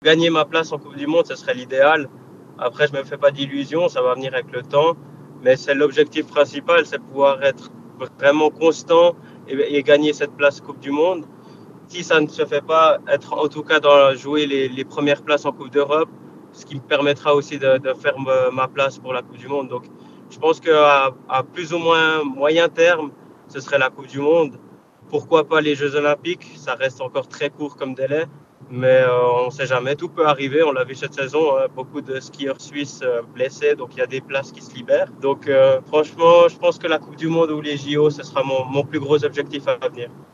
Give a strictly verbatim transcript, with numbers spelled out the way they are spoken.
Gagner ma place en Coupe du monde, ce serait l'idéal. Après, je me fais pas d'illusions, ça va venir avec le temps. Mais c'est l'objectif principal, c'est pouvoir être vraiment constant et, et gagner cette place Coupe du monde. Si ça ne se fait pas, être en tout cas dans jouer les, les premières places en Coupe d'Europe, ce qui me permettra aussi de, de faire me- ma place pour la Coupe du Monde. Donc, je pense qu'à à plus ou moins moyen terme, ce serait la Coupe du Monde. Pourquoi pas les Jeux Olympiques? Ça reste encore très court comme délai, mais euh, on ne sait jamais. Tout peut arriver. On l'a vu cette saison, hein, beaucoup de skieurs suisses euh, blessés, donc il y a des places qui se libèrent. Donc, euh, franchement, je pense que la Coupe du Monde ou les J O, ce sera mon, mon plus gros objectif à venir.